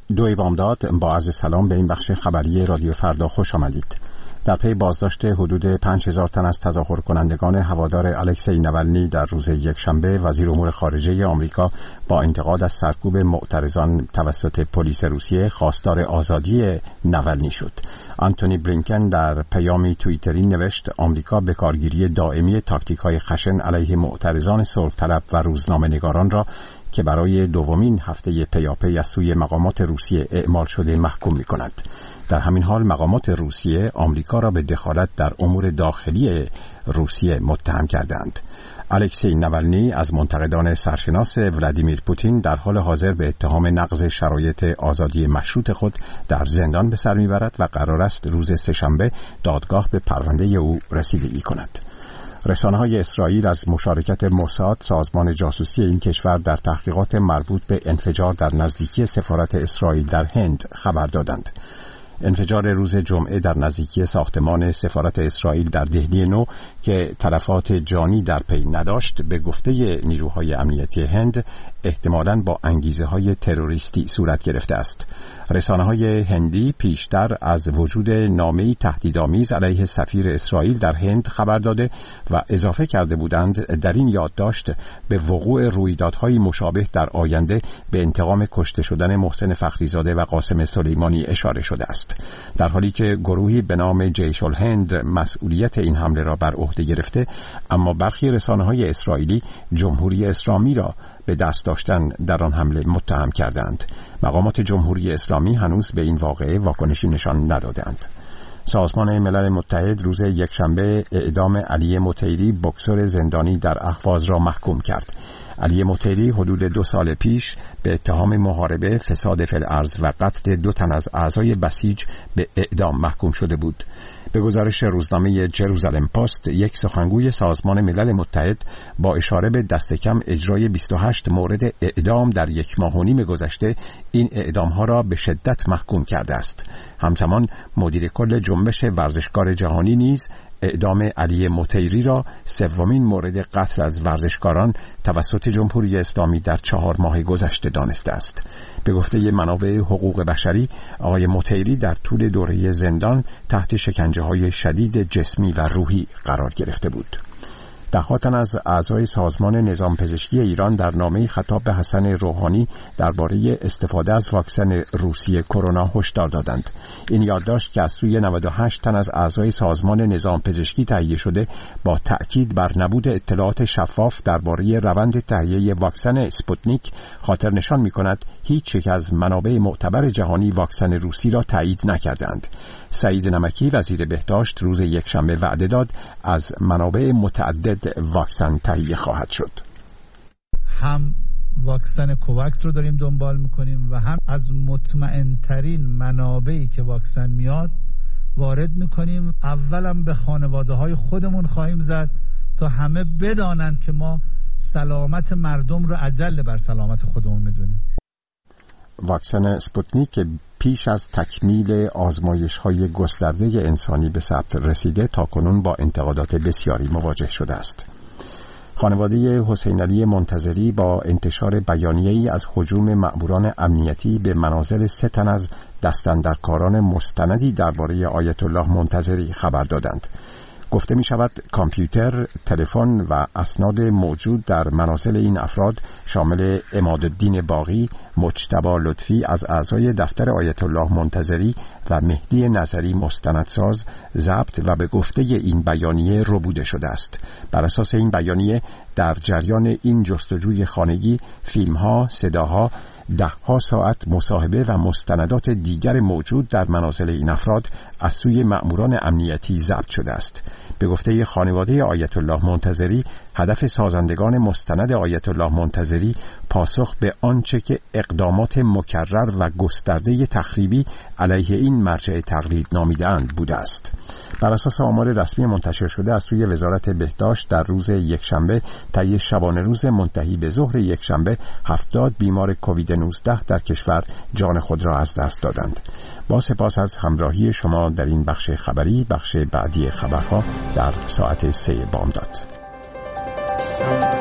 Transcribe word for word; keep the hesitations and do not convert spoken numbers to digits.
دوی بامداد، با عرض سلام به این بخش خبری رادیو فردا خوش آمدید. در پی بازداشت حدود پنج هزار تن از تظاهر کنندگان هوادار الکسی نوالنی در روز یکشنبه، وزیر امور خارجه آمریکا با انتقاد از سرکوب معترضان توسط پلیس روسیه خواستار آزادی نوالنی شد. آنتونی بلینکن در پیامی توییتری نوشت آمریکا به کارگیری دائمی تاکتیک‌های خشن علیه معترضان صلح طلب و روزنامه‌نگاران را که برای دومین هفته پیاپی از سوی مقامات روسیه اعمال شده محکوم می‌کند. در همین حال مقامات روسیه آمریکا را به دخالت در امور داخلی روسیه متهم کردند. الکسی نوالنی از منتقدان سرشناس ولادیمیر پوتین در حال حاضر به اتهام نقض شرایط آزادی مشروط خود در زندان به سر میبرد و قرار است روز سه‌شنبه دادگاه به پرونده او رسیدگی کند. رسانه‌های اسرائیل از مشارکت موساد، سازمان جاسوسی این کشور، در تحقیقات مربوط به انفجار در نزدیکی سفارت اسرائیل در هند خبر دادند. انفجار روز جمعه در نزدیکی ساختمان سفارت اسرائیل در دهلی نو که تلفات جانی در پی نداشت، به گفته نیروهای امنیتی هند احتمالاً با انگیزه‌های تروریستی صورت گرفته است. رسانه‌های هندی پیشتر از وجود نامه‌ای تهدیدآمیز علیه سفیر اسرائیل در هند خبر داده و اضافه کرده بودند در این یادداشت به وقوع رویدادهای مشابه در آینده به انتقام کشته شدن محسن فخریزاده و قاسم سلیمانی اشاره شده است. در حالی که گروهی به نام جیش الهند مسئولیت این حمله را بر عهده گرفته، اما برخی رسانه‌های اسرائیلی جمهوری اسلامی را به دست داشتن در آن حمله متهم کردند. مقامات جمهوری اسلامی هنوز به این واقعه واکنشی نشان ندادند. سازمان ملل متحد روز یکشنبه اعدام علی مطیری، بوکسور زندانی در اهواز را محکوم کرد. علی مطیری حدود دو سال پیش به اتهام محاربه، فساد فی الارض و قتل دو تن از اعضای بسیج به اعدام محکوم شده بود. به گزارش روزنامه جروزالم پست، یک سخنگوی سازمان ملل متحد با اشاره به دست کم اجرای بیست و هشت مورد اعدام در یک ماه و نیم گذشته، این اعدام‌ها را به شدت محکوم کرده است. همزمان مدیر کل جنبش ورزشکار جهانی نیز اعدام علی مطیری را سومین مورد قتل از ورزشکاران توسط جمهوری اسلامی در چهار ماه گذشته دانسته است. به گفته منابع حقوق بشری، آقای مطیری در طول دوره زندان تحت شکنجه‌های شدید جسمی و روحی قرار گرفته بود. ده تن از اعضای سازمان نظام پزشکی ایران در نامه‌ای خطاب به حسن روحانی درباره استفاده از واکسن روسی کرونا هشدار دادند. این یادداشت که از سوی نود و هشت تن از اعضای سازمان نظام پزشکی تهیه شده، با تأکید بر نبود اطلاعات شفاف درباره روند تهیه واکسن اسپوتنیک خاطر نشان می‌کند هیچ یک از منابع معتبر جهانی واکسن روسی را تایید نکردند. سعید نمکی وزیر بهداشت روز یکشنبه وعده داد از منابع متعدد واکسن تهیه خواهد شد. هم واکسن کوواکس رو داریم دنبال میکنیم و هم از مطمئن ترین منابعی که واکسن میاد وارد میکنیم. اولم به خانواده های خودمون خواهیم زد تا همه بدانند که ما سلامت مردم رو اجل بر سلامت خودمون میدونیم. واکسن اسپوتنیک که پیش از تکمیل آزمایش‌های گسترده انسانی به ثبت رسیده، تاکنون با انتقادات بسیاری مواجه شده است. خانواده حسین علی منتظری با انتشار بیانیه‌ای از هجوم مأموران امنیتی به منازل سه تن از دستاندرکاران مستندی درباره آیت الله منتظری خبر دادند. گفته می شود کامپیوتر، تلفن و اسناد موجود در منازل این افراد شامل عمادالدین باقی، مجتبی لطفی از اعضای دفتر آیت الله منتظری و مهدی نظری مستندساز ضبط و به گفته این بیانیه ربوده شده است. بر اساس این بیانیه در جریان این جستجوی خانگی، فیلم‌ها، صداها، ده ها ساعت مصاحبه و مستندات دیگر موجود در منازل این افراد از سوی مأموران امنیتی ضبط شده است. به گفته خانواده آیت الله منتظری، هدف سازندگان مستند آیت الله منتظری پاسخ به آنچه که اقدامات مکرر و گسترده تخریبی علیه این مرجع تقلید نامیده‌اند بوده است. بر اساس آمار رسمی منتشر شده از سوی وزارت بهداشت، در روز یکشنبه طی شبانه روز منتهی به ظهر یکشنبه هفتاد بیمار کووید نوزده در کشور جان خود را از دست دادند. با سپاس از همراهی شما در این بخش خبری. بخش بعدی خبرها در ساعت سه بامداد.